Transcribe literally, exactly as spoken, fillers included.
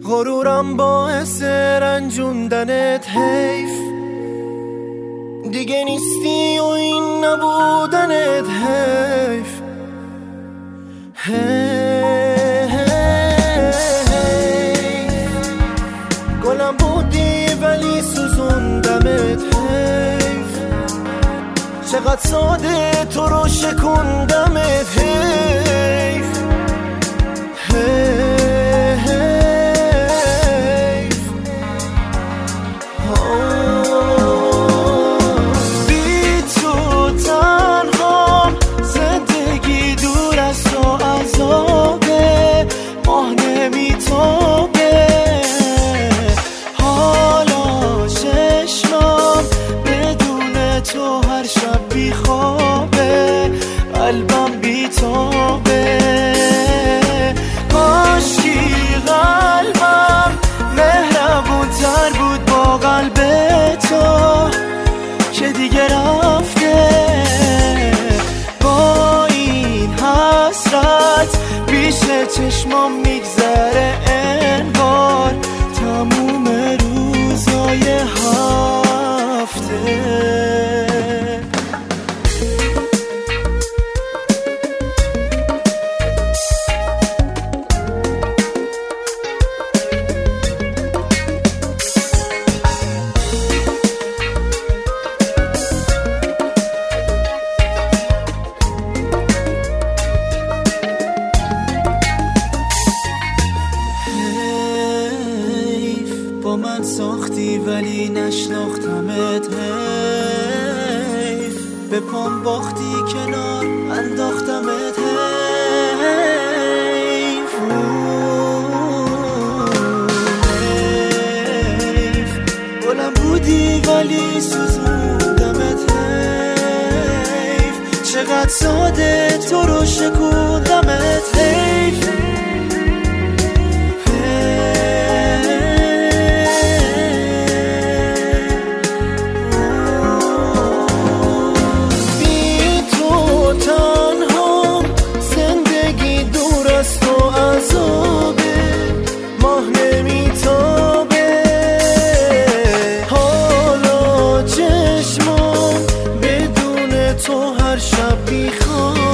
غرورم باعث رنجوندنت حیف، دیگه نیستی و این نبودنت حیف. حیف گلم بودی ولی سوزوندمت حیف، چقدر ساده تو رو شکوندمت حیف. حیف بی تو تنها زندگی دور از تو عذابه، ماه نمیتابه. حالا چشمام بدون تو هر شب بیخوابه، قلبم بیتابه. کاشکی قلبم مهربون تر بود با قلب تو که دیگه رفته. با این حسرت پیش چشمام میگذره انگار تموم روزای هفته. با من ساختی ولی نشناختمت حیف، به پام باختی کنار انداختمت حیف. حیف گلم بودی ولی سوزوندمت حیف، چقدر ساده تو رو شکوندمت حیف. ماه نمیتابه، حالا چشمام بدون تو هر شب بیخوابه.